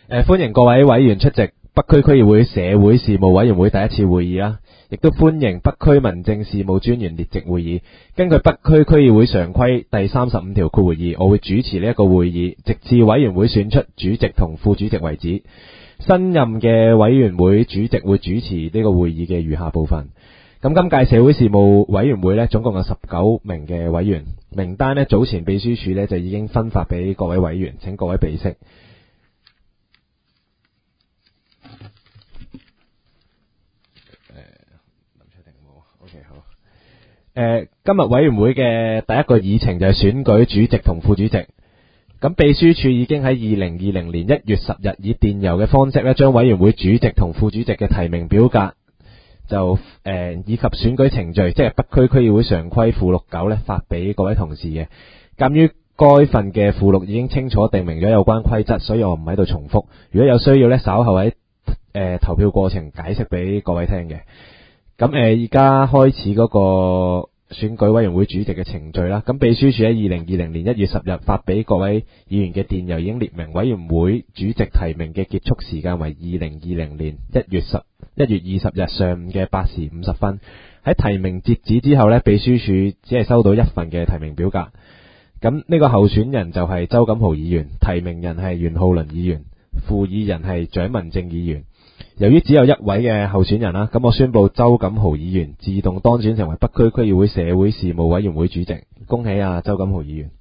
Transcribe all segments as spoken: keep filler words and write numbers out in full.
誒，歡迎各位委員出席北區區議會社會事務委員會第一次會議啦，亦都歡迎北區民政事務專員列席會議。根據北區區議會常規第三十五條括弧二，我會主持呢一個會議，直至委員會選出主席同副主席為止。新任嘅委員會主席會主持呢個會議嘅餘下部分。咁今屆社會事務委員會呢，總共有十九名嘅委員，名單呢，早前秘書處呢就已經分發俾各位委員，請各位備悉。OK 好。誒，今日委員會嘅第一個議程就係選舉主席同副主席。咁秘書處已經喺二零二零年一月十日以電郵嘅方式咧，將委員會主席同副主席嘅提名表格就誒、呃、以及選舉程序，即係北區區議會常規附錄九咧，發俾各位同事嘅。鑒於該份嘅附錄已經清楚定明咗有關規則，所以我唔喺度重複。如果有需要咧，稍後喺誒、呃、投票過程解釋俾各位聽嘅。咁誒，而家開始嗰個選舉委員會主席嘅程序啦。咁秘書處喺二零二零年一月十日發俾各位議員嘅電郵已經列明委員會主席提名嘅結束時間為二零二零年一月十一月二十日上午嘅八時五十分。喺提名截止之後呢，秘書處只係收到一份嘅提名表格。咁呢個候選人就係周錦豪議員，提名人係袁浩麟議員，副議人係蔣文正議員。由於只有一位嘅候選人啦，咁我宣布周錦豪議員自動當選成為北區區議會社會事務委員會主席。恭喜啊，周錦豪議員！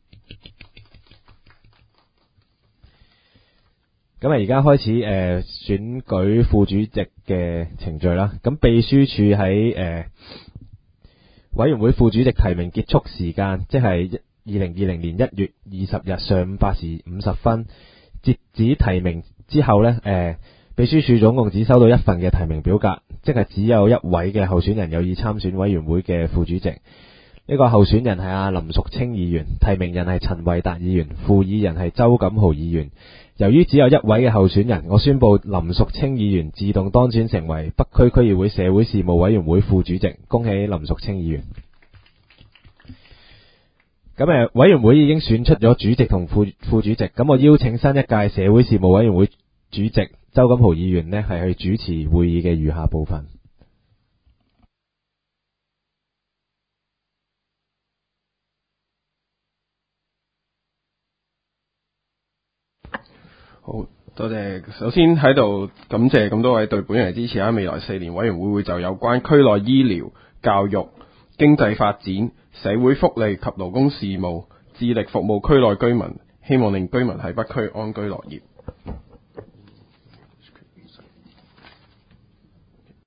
咁啊，而家開始誒、呃、選舉副主席嘅程序啦。咁秘書處喺誒、呃、委員會副主席提名結束時間，即係二零二零年一月二十日上午八時五十分截止提名之後呢。誒、呃。秘書處總共只收到一份嘅提名表格，即係只有一位嘅候選人有意參選委員會嘅副主席。呢個候選人係阿林淑清議員，提名人係陳慧達議員，副議人係周錦豪議員。由於只有一位嘅候選人，我宣布林淑清議員自動當選成為北區區議會社會事務委員會副主席。恭喜林淑清議員！咁誒，委員會已經選出咗主席同副副主席，咁我邀請新一屆社會事務委員會主席周錦豪議員呢係去主持會議嘅餘下部分。 好多謝，首先喺度感謝咁多位對本人嘅支持啦。未來四年委員會會就有關區內醫療、教育、經濟發展、社會福利及勞工事務，致力服務區內居民，希望令居民喺北區安居樂業。